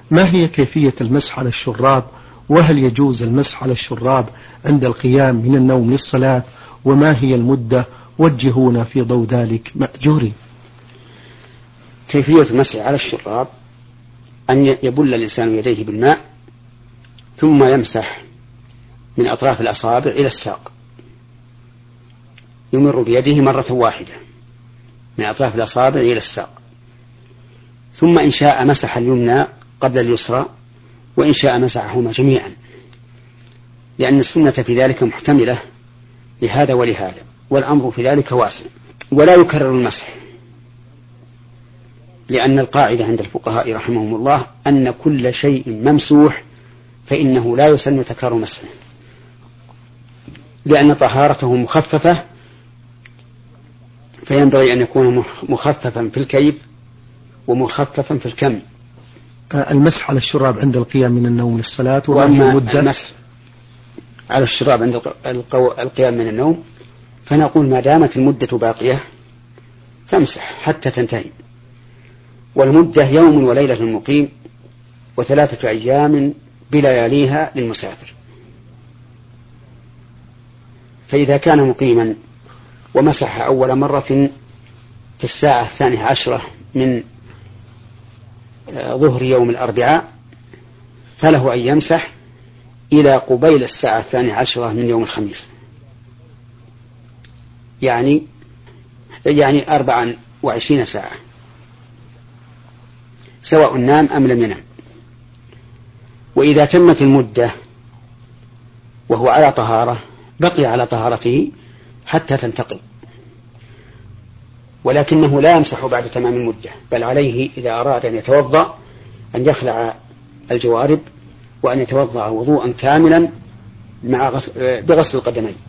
ما هي كيفية المسح على الشراب؟ وهل يجوز المسح على الشراب عند القيام من النوم للصلاة؟ وما هي المدة؟ وجهونا في ضوء ذلك مأجورين. كيفية المسح على الشراب أن يبل الإنسان يديه بالماء ثم يمسح من أطراف الأصابع إلى الساق، يمر بيده مرة واحدة من أطراف الأصابع إلى الساق، ثم إن شاء مسح اليمنى قبل اليسرى، وإن شاء مسحهما جميعا، لأن السنة في ذلك محتملة لهذا ولهذا، والأمر في ذلك واسع. ولا يكرر المسح، لأن القاعدة عند الفقهاء رحمهم الله أن كل شيء ممسوح فإنه لا يسن تكرار مسحه، لأن طهارته مخففة، فينبغي أن يكون مخففا في الكيف ومخففا في الكم. المسح على الشراب عند القيام من النوم للصلاة. وأما المسح على الشراب عند القيام من النوم فنقول ما دامت المدة باقية فامسح حتى تنتهي، والمدة يوم وليلة المقيم، و3 أيام بلياليها للمسافر. فإذا كان مقيما ومسح أول مرة في الساعة 12 من ظهر يوم الأربعاء فله أن يمسح إلى قبيل الساعة 12 من يوم الخميس، يعني 24 ساعة، سواء نام أم لم ينم. وإذا تمت المدة وهو على طهارة بقي على طهارته حتى تنتقل، ولكنه لا يمسح بعد تمام المدة، بل عليه إذا أراد أن يتوضأ أن يخلع الجوارب وأن يتوضأ وضوءا كاملا بغسل القدمين.